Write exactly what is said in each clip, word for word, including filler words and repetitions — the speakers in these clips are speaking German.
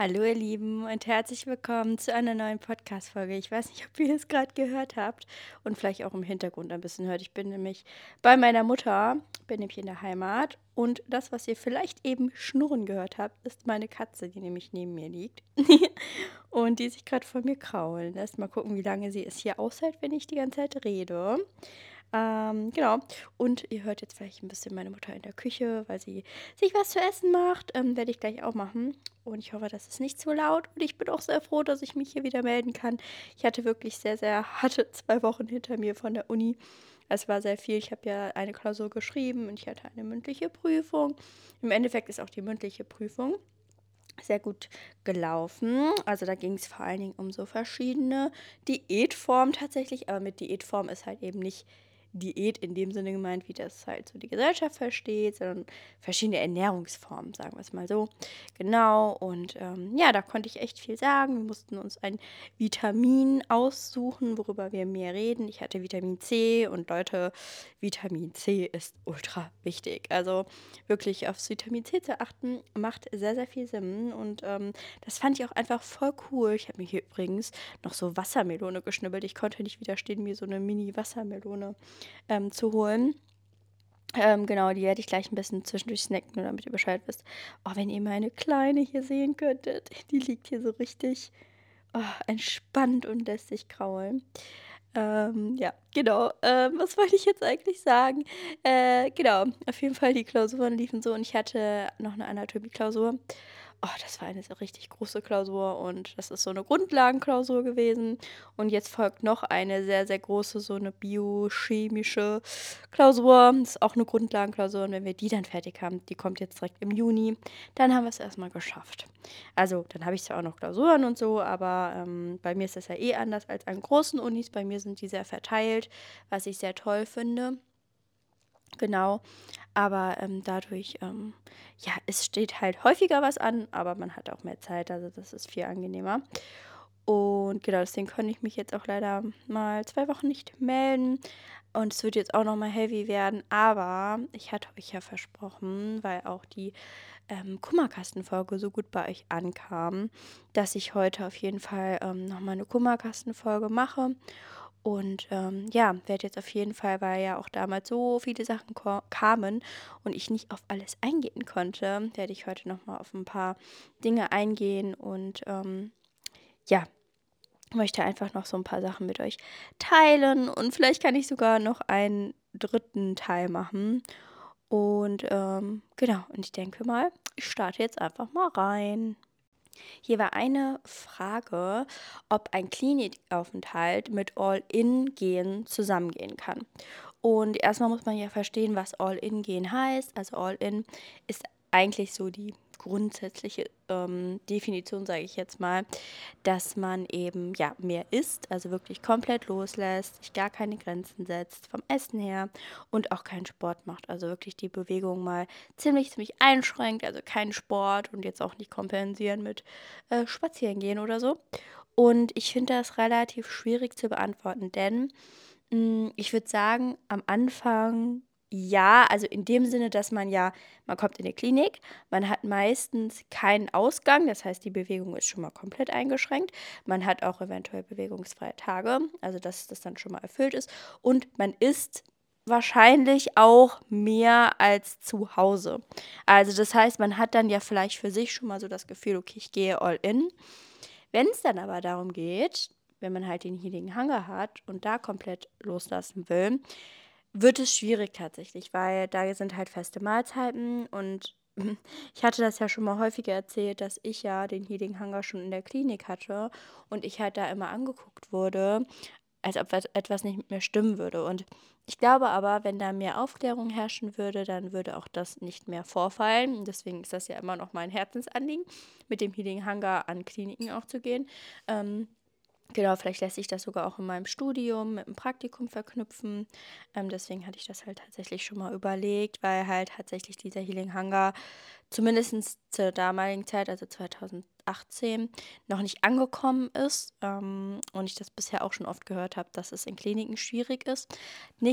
Hallo ihr Lieben und herzlich willkommen zu einer neuen Podcast-Folge. Ich weiß nicht, ob ihr es gerade gehört habt und vielleicht auch im Hintergrund ein bisschen hört. Ich bin nämlich bei meiner Mutter, bin nämlich in der Heimat und das, was ihr vielleicht eben schnurren gehört habt, ist meine Katze, die nämlich neben mir liegt und die sich gerade vor mir kraulen lässt. Mal gucken, wie lange sie es hier aushält, wenn ich die ganze Zeit rede. Ähm, genau. Und ihr hört jetzt vielleicht ein bisschen meine Mutter in der Küche, weil sie sich was zu essen macht. Ähm, werde ich gleich auch machen. Und ich hoffe, das ist nicht zu laut. Und ich bin auch sehr froh, dass ich mich hier wieder melden kann. Ich hatte wirklich sehr, sehr harte zwei Wochen hinter mir von der Uni. Es war sehr viel. Ich habe ja eine Klausur geschrieben und ich hatte eine mündliche Prüfung. Im Endeffekt ist auch die mündliche Prüfung sehr gut gelaufen. Also da ging es vor allen Dingen um so verschiedene Diätformen tatsächlich, aber mit Diätform ist halt eben nicht Diät in dem Sinne gemeint, wie das halt so die Gesellschaft versteht, sondern verschiedene Ernährungsformen, sagen wir es mal so. Genau, und ähm, ja, da konnte ich echt viel sagen. Wir mussten uns ein Vitamin aussuchen, worüber wir mehr reden. Ich hatte Vitamin C und Leute, Vitamin C ist ultra wichtig. Also wirklich aufs Vitamin C zu achten, macht sehr, sehr viel Sinn. Und ähm, das fand ich auch einfach voll cool. Ich habe mir hier übrigens noch so Wassermelone geschnibbelt. Ich konnte nicht widerstehen, mir so eine Mini-Wassermelone ähm, zu holen. Ähm, genau, die werde ich gleich ein bisschen zwischendurch snacken, nur damit ihr Bescheid wisst. Oh, wenn ihr meine Kleine hier sehen könntet, die liegt hier so richtig oh, entspannt und lässt sich kraulen. Ähm, ja, genau. Ähm, was wollte ich jetzt eigentlich sagen? Äh, genau, auf jeden Fall die Klausuren liefen so und ich hatte noch eine Anatomie-Klausur. Oh, das war eine so richtig große Klausur und das ist so eine Grundlagenklausur gewesen. Und jetzt folgt noch eine sehr, sehr große, so eine biochemische Klausur. Das ist auch eine Grundlagenklausur und wenn wir die dann fertig haben, die kommt jetzt direkt im Juni, dann haben wir es erstmal geschafft. Also, dann habe ich zwar auch noch Klausuren und so, aber ähm, bei mir ist das ja eh anders als an großen Unis. Bei mir sind die sehr verteilt, was ich sehr toll finde. Genau, aber ähm, dadurch, ähm, ja, es steht halt häufiger was an, aber man hat auch mehr Zeit, also das ist viel angenehmer. Und genau, deswegen konnte ich mich jetzt auch leider mal zwei Wochen nicht melden. Und es wird jetzt auch noch mal heavy werden, aber ich hatte euch ja versprochen, weil auch die ähm, Kummerkastenfolge so gut bei euch ankam, dass ich heute auf jeden Fall ähm, noch mal eine Kummerkastenfolge mache. Und ähm, ja, werde jetzt auf jeden Fall, weil ja auch damals so viele Sachen ko- kamen und ich nicht auf alles eingehen konnte, werde ich heute noch mal auf ein paar Dinge eingehen und ähm, ja, möchte einfach noch so ein paar Sachen mit euch teilen und vielleicht kann ich sogar noch einen dritten Teil machen. Und ähm, genau, und ich denke mal, ich starte jetzt einfach mal rein. Hier war eine Frage, ob ein Klinikaufenthalt mit All-In-Gehen zusammengehen kann. Und erstmal muss man ja verstehen, was All-In-Gehen heißt. Also All-In ist eigentlich so die grundsätzliche ähm, Definition, sage ich jetzt mal, dass man eben ja mehr isst, also wirklich komplett loslässt, sich gar keine Grenzen setzt vom Essen her und auch keinen Sport macht. Also wirklich die Bewegung mal ziemlich, ziemlich einschränkt, also keinen Sport und jetzt auch nicht kompensieren mit äh, Spazieren gehen oder so. Und ich finde das relativ schwierig zu beantworten, denn hm, ich würde sagen, am Anfang ja, also in dem Sinne, dass man ja man kommt in die Klinik, man hat meistens keinen Ausgang, das heißt, die Bewegung ist schon mal komplett eingeschränkt. Man hat auch eventuell bewegungsfreie Tage, also dass das dann schon mal erfüllt ist. Und man isst wahrscheinlich auch mehr als zu Hause. Also das heißt, man hat dann ja vielleicht für sich schon mal so das Gefühl, okay, ich gehe all in. Wenn es dann aber darum geht, wenn man halt den Healing Hunger hat und da komplett loslassen will, wird es schwierig tatsächlich, weil da sind halt feste Mahlzeiten und ich hatte das ja schon mal häufiger erzählt, dass ich ja den Healing Hunger schon in der Klinik hatte und ich halt da immer angeguckt wurde, als ob et- etwas nicht mit mir stimmen würde. Und ich glaube aber, wenn da mehr Aufklärung herrschen würde, dann würde auch das nicht mehr vorfallen. Und deswegen ist das ja immer noch mein Herzensanliegen, mit dem Healing Hunger an Kliniken auch zu gehen. Ähm, Genau, vielleicht lässt sich das sogar auch in meinem Studium mit dem Praktikum verknüpfen. Ähm, deswegen hatte ich das halt tatsächlich schon mal überlegt, weil halt tatsächlich dieser Healing Hunger zumindest zur damaligen Zeit, also zwanzig achtzehn, noch nicht angekommen ist. Ähm, und ich das bisher auch schon oft gehört habe, dass es in Kliniken schwierig ist.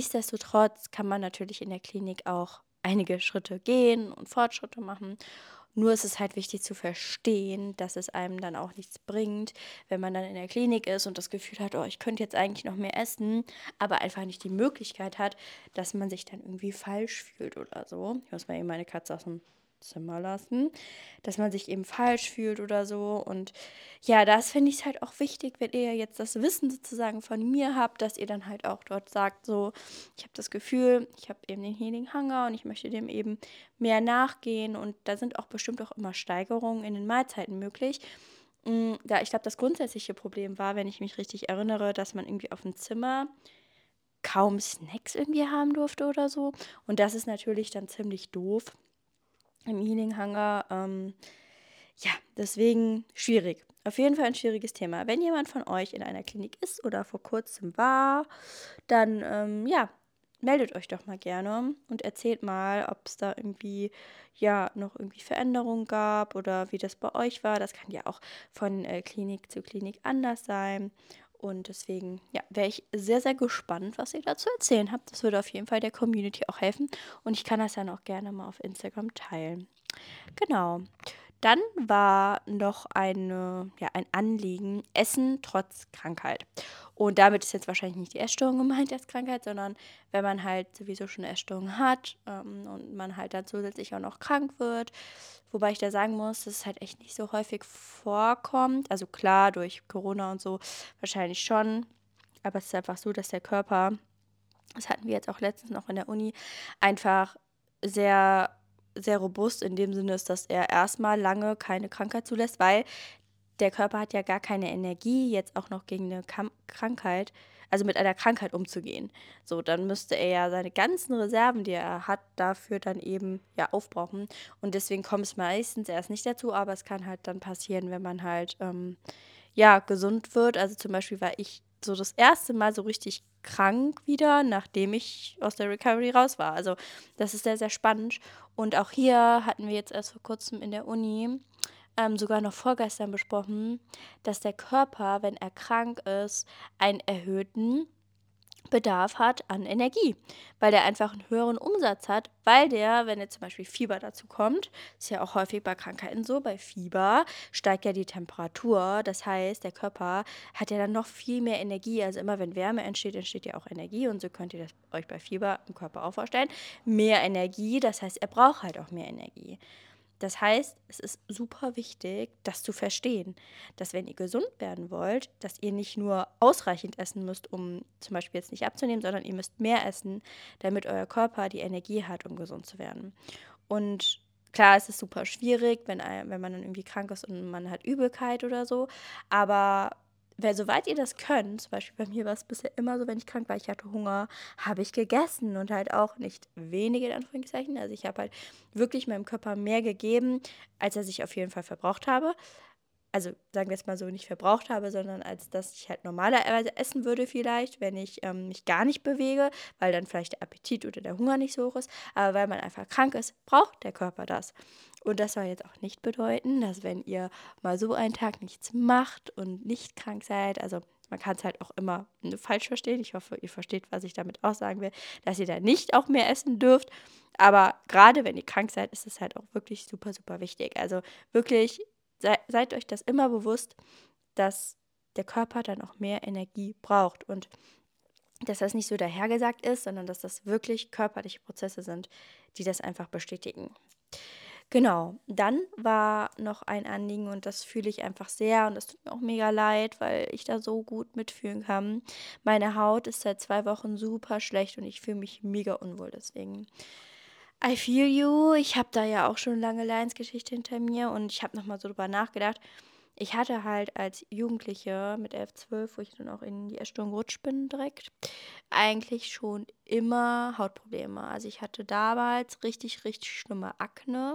Nichtsdestotrotz kann man natürlich in der Klinik auch einige Schritte gehen und Fortschritte machen. Nur ist es halt wichtig zu verstehen, dass es einem dann auch nichts bringt, wenn man dann in der Klinik ist und das Gefühl hat, oh, ich könnte jetzt eigentlich noch mehr essen, aber einfach nicht die Möglichkeit hat, dass man sich dann irgendwie falsch fühlt oder so. Ich muss mal eben meine Katze aus dem Zimmer lassen, dass man sich eben falsch fühlt oder so. Und ja, das finde ich halt auch wichtig, wenn ihr jetzt das Wissen sozusagen von mir habt, dass ihr dann halt auch dort sagt, so, ich habe das Gefühl, ich habe eben den Healing Hunger und ich möchte dem eben mehr nachgehen. Und da sind auch bestimmt auch immer Steigerungen in den Mahlzeiten möglich. Mm, Da ich glaube, das grundsätzliche Problem war, wenn ich mich richtig erinnere, dass man irgendwie auf dem Zimmer kaum Snacks irgendwie haben durfte oder so. Und das ist natürlich dann ziemlich doof im Healing Hunger. Ähm, ja, deswegen schwierig. Auf jeden Fall ein schwieriges Thema. Wenn jemand von euch in einer Klinik ist oder vor kurzem war, dann ähm, ja, meldet euch doch mal gerne und erzählt mal, ob es da irgendwie ja noch irgendwie Veränderungen gab oder wie das bei euch war. Das kann ja auch von äh, Klinik zu Klinik anders sein. Und deswegen, ja, wäre ich sehr, sehr gespannt, was ihr dazu erzählen habt. Das würde auf jeden Fall der Community auch helfen. Und ich kann das dann auch gerne mal auf Instagram teilen. Genau. Dann war noch eine, ja, ein Anliegen, Essen trotz Krankheit. Und damit ist jetzt wahrscheinlich nicht die Essstörung gemeint als Krankheit, sondern wenn man halt sowieso schon eine Essstörung hat ähm, und man halt dann zusätzlich auch noch krank wird. Wobei ich da sagen muss, dass es halt echt nicht so häufig vorkommt. Also klar, durch Corona und so wahrscheinlich schon. Aber es ist einfach so, dass der Körper, das hatten wir jetzt auch letztens noch in der Uni, einfach sehr, sehr robust in dem Sinne ist, dass er erstmal lange keine Krankheit zulässt, weil der Körper hat ja gar keine Energie, jetzt auch noch gegen eine Kam Krankheit, also mit einer Krankheit umzugehen. So, dann müsste er ja seine ganzen Reserven, die er hat, dafür dann eben ja aufbrauchen. Und deswegen kommt es meistens erst nicht dazu, aber es kann halt dann passieren, wenn man halt ähm, ja gesund wird. Also zum Beispiel war ich so das erste Mal so richtig krank wieder, nachdem ich aus der Recovery raus war. Also das ist sehr, sehr spannend. Und auch hier hatten wir jetzt erst vor kurzem in der Uni ähm, sogar noch vorgestern besprochen, dass der Körper, wenn er krank ist, einen erhöhten Bedarf hat an Energie, weil der einfach einen höheren Umsatz hat, weil der, wenn jetzt zum Beispiel Fieber dazu kommt, ist ja auch häufig bei Krankheiten so, bei Fieber steigt ja die Temperatur, das heißt, der Körper hat ja dann noch viel mehr Energie, also immer wenn Wärme entsteht, entsteht ja auch Energie und so könnt ihr das euch bei Fieber im Körper auch vorstellen, mehr Energie, das heißt, er braucht halt auch mehr Energie. Das heißt, es ist super wichtig, das zu verstehen, dass wenn ihr gesund werden wollt, dass ihr nicht nur ausreichend essen müsst, um zum Beispiel jetzt nicht abzunehmen, sondern ihr müsst mehr essen, damit euer Körper die Energie hat, um gesund zu werden. Und klar, es ist super schwierig, wenn, ein- wenn man dann irgendwie krank ist und man hat Übelkeit oder so, aber weil, soweit ihr das könnt, zum Beispiel bei mir war es bisher immer so, wenn ich krank war, ich hatte Hunger, habe ich gegessen und halt auch nicht wenige in Anführungszeichen. Also ich habe halt wirklich meinem Körper mehr gegeben, als er sich auf jeden Fall verbraucht habe. Also sagen wir es mal so, nicht verbraucht habe, sondern als dass ich halt normalerweise essen würde vielleicht, wenn ich ähm, mich gar nicht bewege, weil dann vielleicht der Appetit oder der Hunger nicht so hoch ist. Aber weil man einfach krank ist, braucht der Körper das. Und das soll jetzt auch nicht bedeuten, dass wenn ihr mal so einen Tag nichts macht und nicht krank seid, also man kann es halt auch immer ne, falsch verstehen. Ich hoffe, ihr versteht, was ich damit auch sagen will, dass ihr da nicht auch mehr essen dürft. Aber gerade wenn ihr krank seid, ist es halt auch wirklich super, super wichtig. Also wirklich sei, seid euch das immer bewusst, dass der Körper dann auch mehr Energie braucht und dass das nicht so dahergesagt ist, sondern dass das wirklich körperliche Prozesse sind, die das einfach bestätigen. Genau, dann war noch ein Anliegen und das fühle ich einfach sehr und das tut mir auch mega leid, weil ich da so gut mitfühlen kann. Meine Haut ist seit zwei Wochen super schlecht und ich fühle mich mega unwohl deswegen. I feel you. Ich habe da ja auch schon lange Leidensgeschichte hinter mir und ich habe nochmal so drüber nachgedacht. Ich hatte halt als Jugendliche mit elf, zwölf, wo ich dann auch in die Essstörung gerutscht bin direkt, eigentlich schon immer Hautprobleme. Also ich hatte damals richtig, richtig schlimme Akne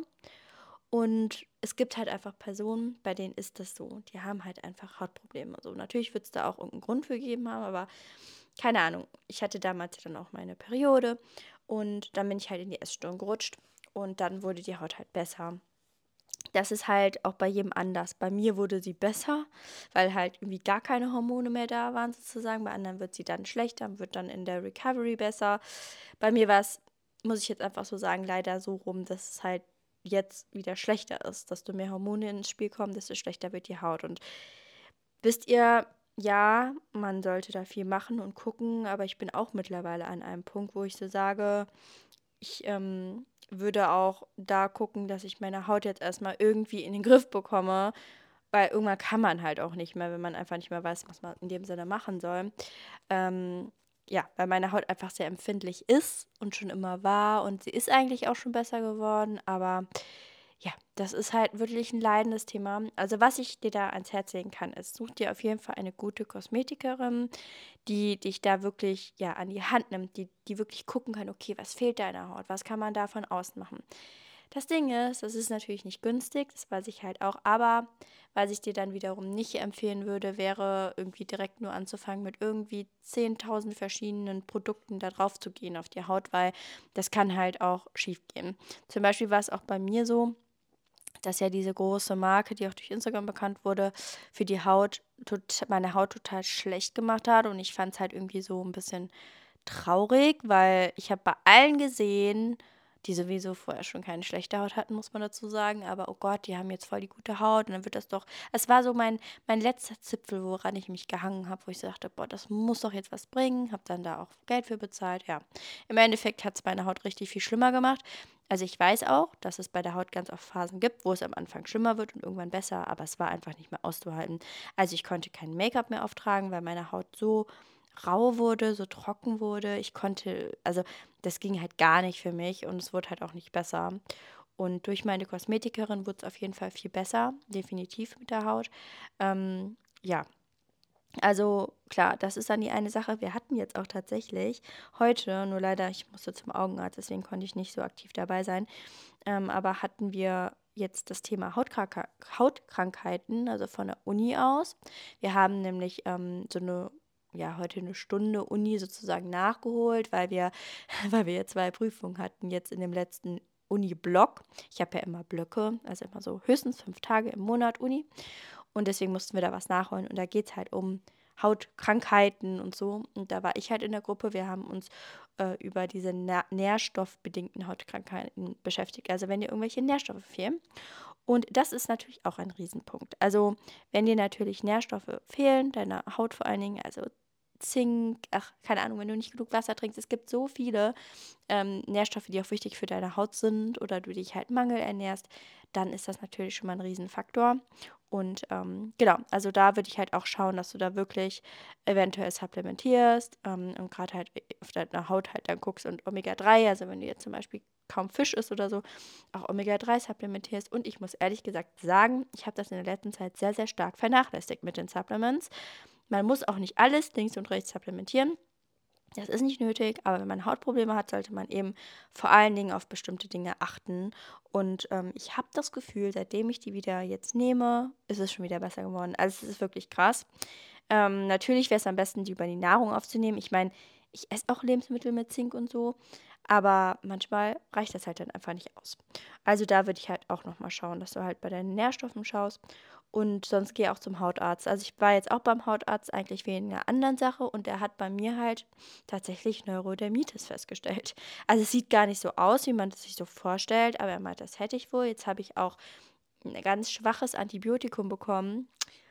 und es gibt halt einfach Personen, bei denen ist das so. Die haben halt einfach Hautprobleme. So, natürlich wird es da auch irgendeinen Grund für gegeben haben, aber keine Ahnung. Ich hatte damals dann auch meine Periode und dann bin ich halt in die Essstörung gerutscht und dann wurde die Haut halt besser. Das ist halt auch bei jedem anders. Bei mir wurde sie besser, weil halt irgendwie gar keine Hormone mehr da waren sozusagen. Bei anderen wird sie dann schlechter, wird dann in der Recovery besser. Bei mir war es, muss ich jetzt einfach so sagen, leider so rum, dass es halt jetzt wieder schlechter ist. Desto mehr Hormone ins Spiel kommen, desto schlechter wird die Haut. Und wisst ihr, ja, man sollte da viel machen und gucken, aber ich bin auch mittlerweile an einem Punkt, wo ich so sage, ich ähm, würde auch da gucken, dass ich meine Haut jetzt erstmal irgendwie in den Griff bekomme, weil irgendwann kann man halt auch nicht mehr, wenn man einfach nicht mehr weiß, was man in dem Sinne machen soll. Ähm, ja, weil meine Haut einfach sehr empfindlich ist und schon immer war und sie ist eigentlich auch schon besser geworden, aber ja, das ist halt wirklich ein leidendes Thema. Also, was ich dir da ans Herz legen kann, ist, such dir auf jeden Fall eine gute Kosmetikerin, die dich da wirklich, ja, an die Hand nimmt, die die wirklich gucken kann: „Okay, was fehlt deiner Haut? Was kann man da von außen machen?“ Das Ding ist, das ist natürlich nicht günstig, das weiß ich halt auch, aber was ich dir dann wiederum nicht empfehlen würde, wäre irgendwie direkt nur anzufangen mit irgendwie zehntausend verschiedenen Produkten da drauf zu gehen auf die Haut, weil das kann halt auch schief gehen. Zum Beispiel war es auch bei mir so, dass ja diese große Marke, die auch durch Instagram bekannt wurde, für die Haut tot meine Haut total schlecht gemacht hat und ich fand es halt irgendwie so ein bisschen traurig, weil ich habe bei allen gesehen, die sowieso vorher schon keine schlechte Haut hatten, muss man dazu sagen, aber oh Gott, die haben jetzt voll die gute Haut und dann wird das doch, es war so mein mein letzter Zipfel, woran ich mich gehangen habe, wo ich so dachte: „Boah, das muss doch jetzt was bringen“, habe dann da auch Geld für bezahlt, ja. Im Endeffekt hat es meine Haut richtig viel schlimmer gemacht. Also, ich weiß auch, dass es bei der Haut ganz oft Phasen gibt, wo es am Anfang schlimmer wird und irgendwann besser, aber es war einfach nicht mehr auszuhalten. Also, ich konnte kein Make-up mehr auftragen, weil meine Haut so rau wurde, so trocken wurde. Ich konnte also, das ging halt gar nicht für mich und es wurde halt auch nicht besser. Und durch meine Kosmetikerin wurde es auf jeden Fall viel besser, definitiv mit der Haut. Ähm, ja, also klar, das ist dann die eine Sache. Wir hatten jetzt auch tatsächlich heute, nur leider, ich musste zum Augenarzt, deswegen konnte ich nicht so aktiv dabei sein, ähm, aber hatten wir jetzt das Thema Hautkranka Hautkrankheiten, also von der Uni aus. Wir haben nämlich ähm, so eine, ja, heute eine Stunde Uni sozusagen nachgeholt, weil wir, weil wir zwei Prüfungen hatten jetzt in dem letzten Uni-Block. Ich habe ja immer Blöcke, also immer so höchstens fünf Tage im Monat Uni. Und deswegen mussten wir da was nachholen. Und da geht es halt um Hautkrankheiten und so. Und da war ich halt in der Gruppe. Wir haben uns äh, über diese nä nährstoffbedingten Hautkrankheiten beschäftigt. Also wenn dir irgendwelche Nährstoffe fehlen. Und das ist natürlich auch ein Riesenpunkt. Also wenn dir natürlich Nährstoffe fehlen, deiner Haut vor allen Dingen, also Zink, ach, keine Ahnung, wenn du nicht genug Wasser trinkst, es gibt so viele ähm, Nährstoffe, die auch wichtig für deine Haut sind oder du dich halt mangelernährst, dann ist das natürlich schon mal ein Riesenfaktor. Und ähm, genau, also da würde ich halt auch schauen, dass du da wirklich eventuell supplementierst ähm, und gerade halt auf deiner Haut halt dann guckst und Omega drei, also wenn du jetzt zum Beispiel kaum Fisch isst oder so, auch Omega drei supplementierst. Und ich muss ehrlich gesagt sagen, ich habe das in der letzten Zeit sehr, sehr stark vernachlässigt mit den Supplements. Man muss auch nicht alles links und rechts supplementieren. Das ist nicht nötig, aber wenn man Hautprobleme hat, sollte man eben vor allen Dingen auf bestimmte Dinge achten. Und ähm, ich habe das Gefühl, seitdem ich die wieder jetzt nehme, ist es schon wieder besser geworden. Also es ist wirklich krass. Ähm, natürlich wäre es am besten, die über die Nahrung aufzunehmen. Ich meine, ich esse auch Lebensmittel mit Zink und so, aber manchmal reicht das halt dann einfach nicht aus. Also da würde ich halt auch nochmal schauen, dass du halt bei deinen Nährstoffen schaust und sonst gehe auch zum Hautarzt. Also ich war jetzt auch beim Hautarzt eigentlich wegen einer anderen Sache und der hat bei mir halt tatsächlich Neurodermitis festgestellt. Also es sieht gar nicht so aus, wie man es sich so vorstellt, aber er meint, das hätte ich wohl. Jetzt habe ich auch ein ganz schwaches Antibiotikum bekommen.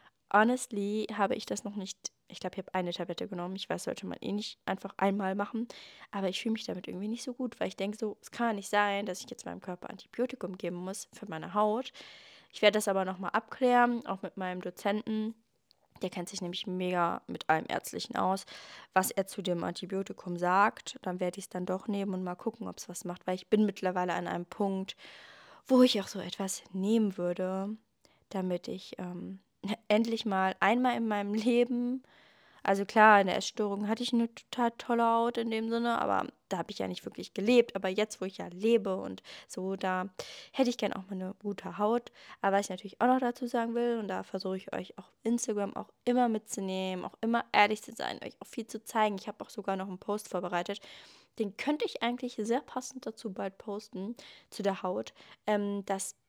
Honestly habe ich das noch nicht. Ich glaube, ich habe eine Tablette genommen. Ich weiß, sollte man eh nicht einfach einmal machen. Aber ich fühle mich damit irgendwie nicht so gut, weil ich denke so, es kann nicht sein, dass ich jetzt meinem Körper Antibiotikum geben muss für meine Haut. Ich werde das aber nochmal abklären, auch mit meinem Dozenten. Der kennt sich nämlich mega mit allem Ärztlichen aus, was er zu dem Antibiotikum sagt. Dann werde ich es dann doch nehmen und mal gucken, ob es was macht, weil ich bin mittlerweile an einem Punkt, wo ich auch so etwas nehmen würde, damit ich ähm, endlich mal einmal in meinem Leben, also klar, in der Essstörung hatte ich eine total tolle Haut in dem Sinne, aber da habe ich ja nicht wirklich gelebt. Aber jetzt, wo ich ja lebe und so, da hätte ich gern auch mal eine gute Haut. Aber was ich natürlich auch noch dazu sagen will, und da versuche ich euch auf Instagram auch immer mitzunehmen, auch immer ehrlich zu sein, euch auch viel zu zeigen. Ich habe auch sogar noch einen Post vorbereitet. Den könnte ich eigentlich sehr passend dazu bald posten, zu der Haut. Ähm, dass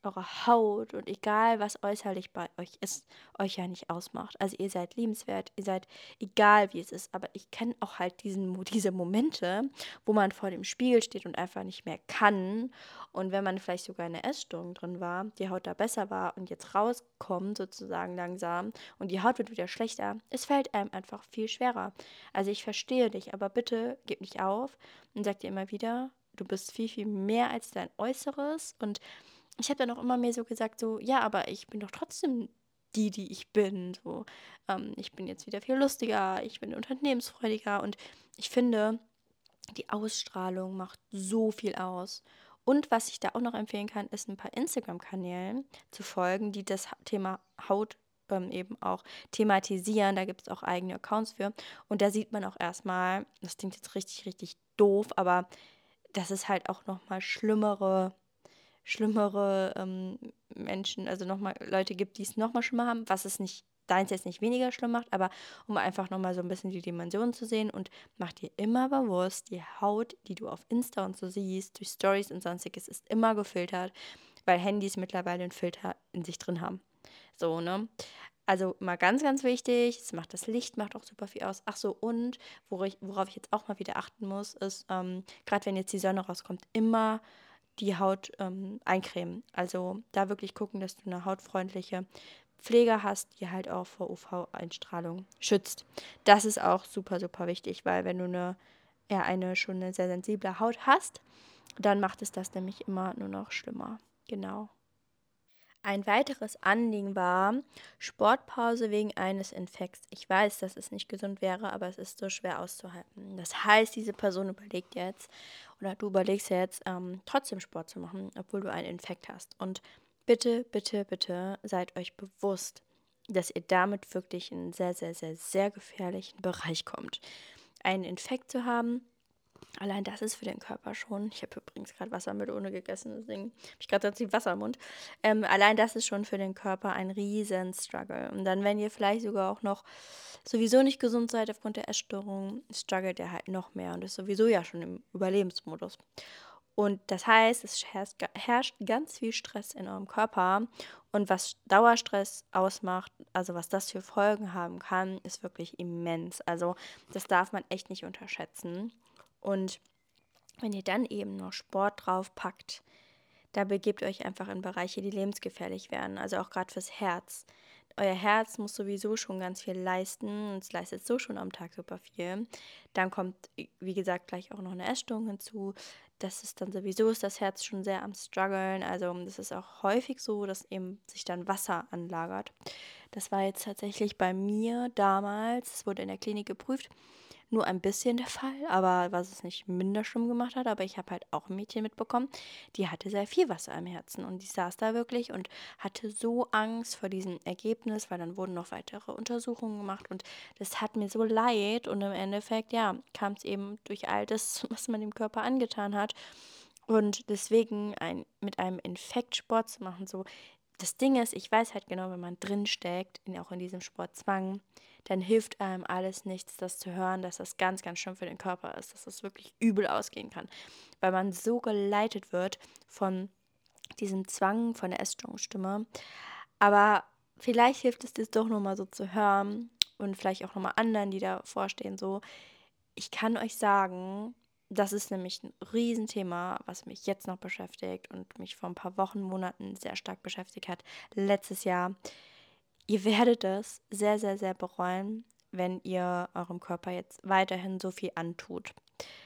eure Haut und egal, was äußerlich bei euch ist, euch ja nicht ausmacht. Also ihr seid liebenswert, ihr seid egal, wie es ist. Aber ich kenne auch halt diesen, Mo- diese Momente, wo man vor dem Spiegel steht und einfach nicht mehr kann. Und wenn man vielleicht sogar in einer Essstörung drin war, die Haut da besser war und jetzt rauskommt sozusagen langsam und die Haut wird wieder schlechter, es fällt einem einfach viel schwerer. Also ich verstehe dich, aber bitte gib nicht auf und sag dir immer wieder, du bist viel, viel mehr als dein Äußeres. Und ich habe dann auch immer mehr so gesagt, so, ja, aber ich bin doch trotzdem die, die ich bin. So, ähm, ich bin jetzt wieder viel lustiger, ich bin unternehmensfreudiger und ich finde, die Ausstrahlung macht so viel aus. Und was ich da auch noch empfehlen kann, ist ein paar Instagram-Kanälen zu folgen, die das Ha- Thema Haut ähm, eben auch thematisieren. Da gibt es auch eigene Accounts für. Und da sieht man auch erstmal, das klingt jetzt richtig, richtig doof, aber dass es halt auch nochmal schlimmere schlimmere ähm, Menschen, also nochmal Leute gibt, die es nochmal schlimmer haben, was es nicht, deins jetzt nicht weniger schlimm macht, aber um einfach nochmal so ein bisschen die Dimensionen zu sehen und mach dir immer bewusst, die Haut, die du auf Insta und so siehst, durch Stories und sonstiges, ist immer gefiltert, weil Handys mittlerweile einen Filter in sich drin haben. So, ne? Also mal ganz, ganz wichtig, es macht das Licht, macht auch super viel aus. Ach so, und worauf ich, worauf ich jetzt auch mal wieder achten muss, ist, ähm, gerade wenn jetzt die Sonne rauskommt, immer die Haut ähm, eincremen. Also da wirklich gucken, dass du eine hautfreundliche Pflege hast, die halt auch vor U V-Einstrahlung schützt. Das ist auch super, super wichtig, weil wenn du eine, ja, eine schon eine sehr sensible Haut hast, dann macht es das nämlich immer nur noch schlimmer. Genau. Ein weiteres Anliegen war Sportpause wegen eines Infekts. Ich weiß, dass es nicht gesund wäre, aber es ist so schwer auszuhalten. Das heißt, diese Person überlegt jetzt, oder du überlegst jetzt, ähm, trotzdem Sport zu machen, obwohl du einen Infekt hast. Und bitte, bitte, bitte seid euch bewusst, dass ihr damit wirklich in einen sehr, sehr, sehr, sehr gefährlichen Bereich kommt. Einen Infekt zu haben, allein das ist für den Körper schon. Ich habe übrigens gerade Wassermelone gegessen, deswegen habe ich gerade ganz Wasser im Mund. Ähm, allein das ist schon für den Körper ein riesen Struggle. Und dann, wenn ihr vielleicht sogar auch noch sowieso nicht gesund seid aufgrund der Essstörung, struggelt ihr halt noch mehr und ist sowieso ja schon im Überlebensmodus. Und das heißt, es herrscht, herrscht ganz viel Stress in eurem Körper. Und was Dauerstress ausmacht, also was das für Folgen haben kann, ist wirklich immens. Also das darf man echt nicht unterschätzen. Und wenn ihr dann eben noch Sport drauf packt, da begebt ihr euch einfach in Bereiche, die lebensgefährlich werden. Also auch gerade fürs Herz. Euer Herz muss sowieso schon ganz viel leisten und es leistet so schon am Tag super viel. Dann kommt, wie gesagt, gleich auch noch eine Essstörung hinzu. Das ist dann sowieso ist das Herz schon sehr am struggeln. Also das ist auch häufig so, dass eben sich dann Wasser anlagert. Das war jetzt tatsächlich bei mir damals, es wurde in der Klinik geprüft, nur ein bisschen der Fall, aber was es nicht minder schlimm gemacht hat. Aber ich habe halt auch ein Mädchen mitbekommen, die hatte sehr viel Wasser im Herzen und die saß da wirklich und hatte so Angst vor diesem Ergebnis, weil dann wurden noch weitere Untersuchungen gemacht und das hat mir so leid und im Endeffekt, ja, kam es eben durch all das, was man dem Körper angetan hat. Und deswegen ein, mit einem Infekt Sport zu machen, so das Ding ist, ich weiß halt genau, wenn man drin steckt, in, auch in diesem Sportzwang, dann hilft einem alles nichts, das zu hören, dass das ganz, ganz schlimm für den Körper ist, dass das wirklich übel ausgehen kann, weil man so geleitet wird von diesem Zwang, von der Essstörungsstimme. Aber vielleicht hilft es dir doch nochmal so zu hören und vielleicht auch nochmal anderen, die davor stehen, so, ich kann euch sagen, das ist nämlich ein Riesenthema, was mich jetzt noch beschäftigt und mich vor ein paar Wochen, Monaten sehr stark beschäftigt hat. Letztes Jahr. Ihr werdet es sehr, sehr, sehr bereuen, wenn ihr eurem Körper jetzt weiterhin so viel antut.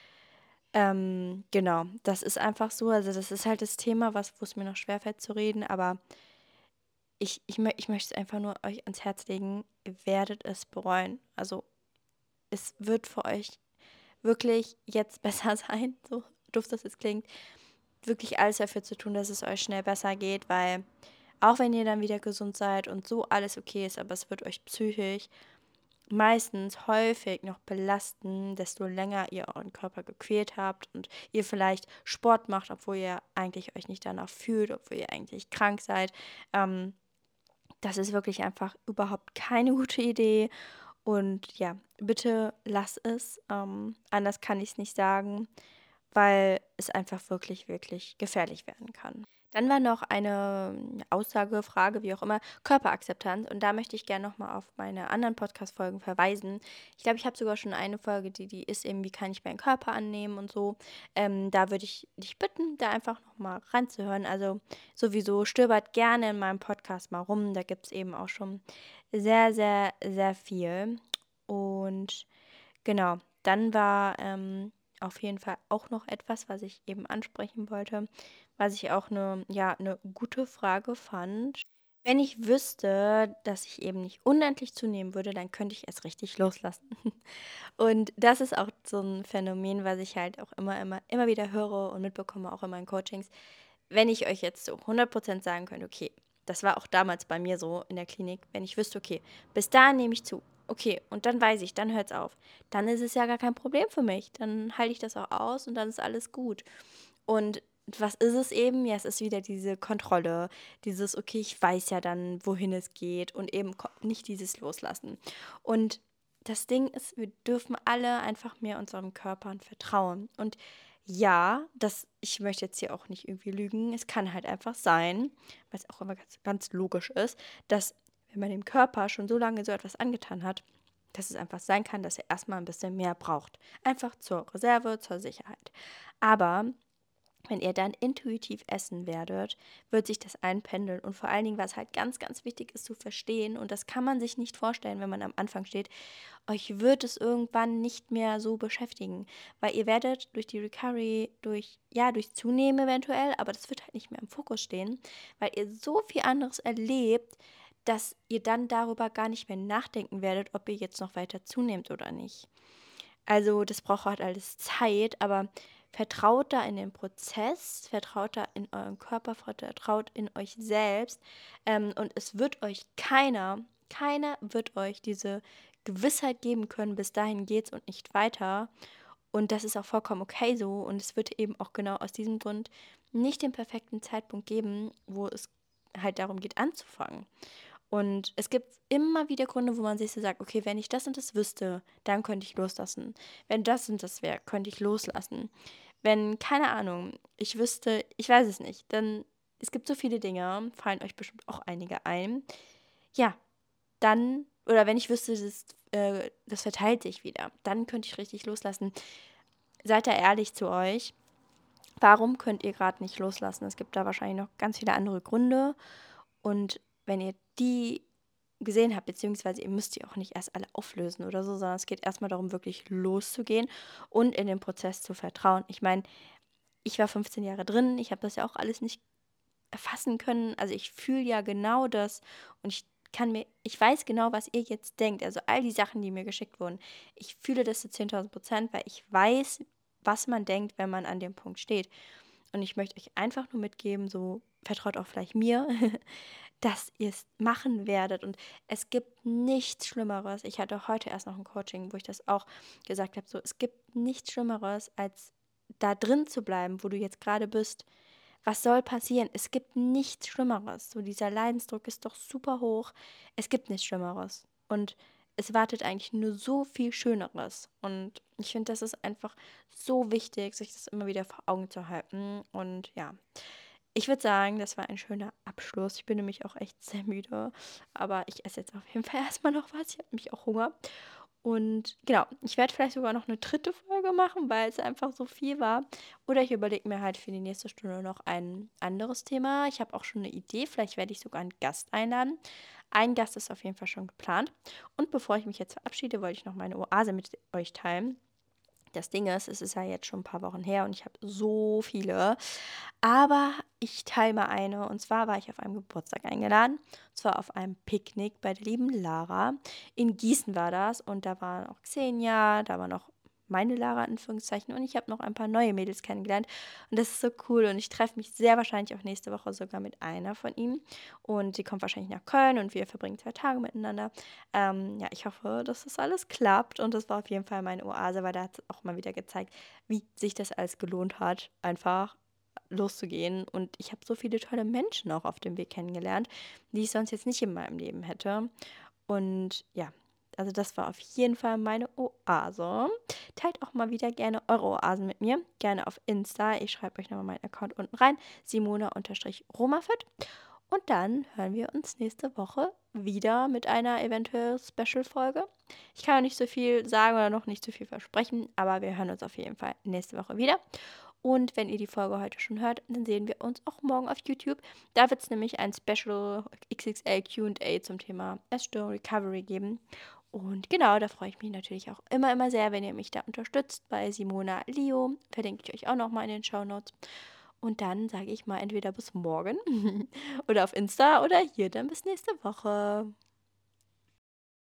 Ähm, genau, das ist einfach so. Also das ist halt das Thema, was, wo es mir noch schwerfällt zu reden, aber ich, ich, mö- ich möchte es einfach nur euch ans Herz legen, ihr werdet es bereuen. Also es wird für euch wirklich jetzt besser sein, so doof das jetzt klingt, wirklich alles dafür zu tun, dass es euch schnell besser geht, weil auch wenn ihr dann wieder gesund seid und so alles okay ist, aber es wird euch psychisch meistens häufig noch belasten, desto länger ihr euren Körper gequält habt und ihr vielleicht Sport macht, obwohl ihr eigentlich euch nicht danach fühlt, obwohl ihr eigentlich krank seid. Ähm, Das ist wirklich einfach überhaupt keine gute Idee. Und ja, bitte lass es. Ähm, anders kann ich es nicht sagen, weil es einfach wirklich, wirklich gefährlich werden kann. Dann war noch eine ähm, Aussage, Frage, wie auch immer, Körperakzeptanz. Und da möchte ich gerne nochmal auf meine anderen Podcast-Folgen verweisen. Ich glaube, ich habe sogar schon eine Folge, die, die ist eben, wie kann ich meinen Körper annehmen und so. Ähm, da würde ich dich bitten, da einfach nochmal ranzuhören. Also sowieso stöbert gerne in meinem Podcast mal rum. Da gibt es eben auch schon sehr, sehr, sehr viel. Und genau, dann war ähm, auf jeden Fall auch noch etwas, was ich eben ansprechen wollte, was ich auch eine, ja, eine gute Frage fand. Wenn ich wüsste, dass ich eben nicht unendlich zunehmen würde, dann könnte ich es richtig loslassen. Und das ist auch so ein Phänomen, was ich halt auch immer, immer, immer wieder höre und mitbekomme, auch in meinen Coachings. Wenn ich euch jetzt so hundert Prozent sagen könnte, okay, das war auch damals bei mir so in der Klinik, wenn ich wüsste, okay, bis dahin nehme ich zu. Okay, und dann weiß ich, dann hört es auf. Dann ist es ja gar kein Problem für mich. Dann halte ich das auch aus und dann ist alles gut. Und was ist es eben? Ja, es ist wieder diese Kontrolle, dieses, okay, ich weiß ja dann, wohin es geht und eben ko- nicht dieses Loslassen. Und das Ding ist, wir dürfen alle einfach mehr unserem Körpern vertrauen. Und ja, das, ich möchte jetzt hier auch nicht irgendwie lügen, es kann halt einfach sein, weil es auch immer ganz, ganz logisch ist, dass wenn man dem Körper schon so lange so etwas angetan hat, dass es einfach sein kann, dass er erstmal ein bisschen mehr braucht. Einfach zur Reserve, zur Sicherheit. Aber wenn ihr dann intuitiv essen werdet, wird sich das einpendeln. Und vor allen Dingen, was halt ganz, ganz wichtig ist zu verstehen, und das kann man sich nicht vorstellen, wenn man am Anfang steht, euch wird es irgendwann nicht mehr so beschäftigen. Weil ihr werdet durch die Recovery, durch, ja, durch Zunehmen eventuell, aber das wird halt nicht mehr im Fokus stehen, weil ihr so viel anderes erlebt, dass ihr dann darüber gar nicht mehr nachdenken werdet, ob ihr jetzt noch weiter zunehmt oder nicht. Also das braucht halt alles Zeit, aber vertraut da in den Prozess, vertraut da in euren Körper, vertraut in euch selbst. Ähm, und es wird euch keiner, keiner wird euch diese Gewissheit geben können, bis dahin geht's und nicht weiter. Und das ist auch vollkommen okay so. Und es wird eben auch genau aus diesem Grund nicht den perfekten Zeitpunkt geben, wo es halt darum geht, anzufangen. Und es gibt immer wieder Gründe, wo man sich so sagt, okay, wenn ich das und das wüsste, dann könnte ich loslassen. Wenn das und das wäre, könnte ich loslassen. Wenn, keine Ahnung, ich wüsste, ich weiß es nicht, dann, es gibt so viele Dinge, fallen euch bestimmt auch einige ein. Ja, dann, oder wenn ich wüsste, das, äh, das verteilt sich wieder, dann könnte ich richtig loslassen. Seid da ehrlich zu euch. Warum könnt ihr gerade nicht loslassen? Es gibt da wahrscheinlich noch ganz viele andere Gründe. Und wenn ihr die gesehen habt, beziehungsweise ihr müsst die auch nicht erst alle auflösen oder so, sondern es geht erstmal darum, wirklich loszugehen und in den Prozess zu vertrauen. Ich meine, ich war fünfzehn Jahre drin, ich habe das ja auch alles nicht erfassen können. Also ich fühle ja genau das und ich kann mir, ich weiß genau, was ihr jetzt denkt. Also all die Sachen, die mir geschickt wurden. Ich fühle das zu zehntausend Prozent, weil ich weiß, was man denkt, wenn man an dem Punkt steht. Und ich möchte euch einfach nur mitgeben, so vertraut auch vielleicht mir, dass ihr es machen werdet. Und es gibt nichts Schlimmeres. Ich hatte heute erst noch ein Coaching, wo ich das auch gesagt habe. So, es gibt nichts Schlimmeres, als da drin zu bleiben, wo du jetzt gerade bist. Was soll passieren? Es gibt nichts Schlimmeres. So, dieser Leidensdruck ist doch super hoch. Es gibt nichts Schlimmeres. Und es wartet eigentlich nur so viel Schöneres. Und ich finde, das ist einfach so wichtig, sich das immer wieder vor Augen zu halten. Und ja, ich würde sagen, das war ein schöner Abschluss. Ich bin nämlich auch echt sehr müde. Aber ich esse jetzt auf jeden Fall erstmal noch was. Ich habe nämlich auch Hunger. Und genau, ich werde vielleicht sogar noch eine dritte Folge machen, weil es einfach so viel war. Oder ich überlege mir halt für die nächste Stunde noch ein anderes Thema. Ich habe auch schon eine Idee. Vielleicht werde ich sogar einen Gast einladen. Ein Gast ist auf jeden Fall schon geplant. Und bevor ich mich jetzt verabschiede, wollte ich noch meine Oase mit euch teilen. Das Ding ist, es ist ja jetzt schon ein paar Wochen her und ich habe so viele. Aber ich teile mal eine. Und zwar war ich auf einem Geburtstag eingeladen. Und zwar auf einem Picknick bei der lieben Lara. In Gießen war das. Und da war noch Xenia, da war noch meine Lara in Anführungszeichen. Und ich habe noch ein paar neue Mädels kennengelernt. Und das ist so cool. Und ich treffe mich sehr wahrscheinlich auch nächste Woche sogar mit einer von ihnen. Und sie kommt wahrscheinlich nach Köln und wir verbringen zwei Tage miteinander. Ähm, ja, ich hoffe, dass das alles klappt. Und das war auf jeden Fall meine Oase, weil da hat es auch mal wieder gezeigt, wie sich das alles gelohnt hat. Einfach loszugehen. Und ich habe so viele tolle Menschen auch auf dem Weg kennengelernt, die ich sonst jetzt nicht in meinem Leben hätte. Und ja, Also das war auf jeden Fall meine Oase. Teilt auch mal wieder gerne eure Oasen mit mir. Gerne auf Insta. Ich schreibe euch nochmal meinen Account unten rein. Simona-Romafit. Und dann hören wir uns nächste Woche wieder mit einer eventuell Special-Folge. Ich kann noch nicht so viel sagen oder noch nicht so viel versprechen, aber wir hören uns auf jeden Fall nächste Woche wieder. Und wenn ihr die Folge heute schon hört, dann sehen wir uns auch morgen auf YouTube. Da wird es nämlich ein Special X X L Q und A zum Thema Essstörung Recovery geben. Und genau, da freue ich mich natürlich auch immer, immer sehr, wenn ihr mich da unterstützt bei Simona Leo. Verlinke ich euch auch nochmal in den Shownotes. Und dann sage ich mal entweder bis morgen oder auf Insta oder hier dann bis nächste Woche.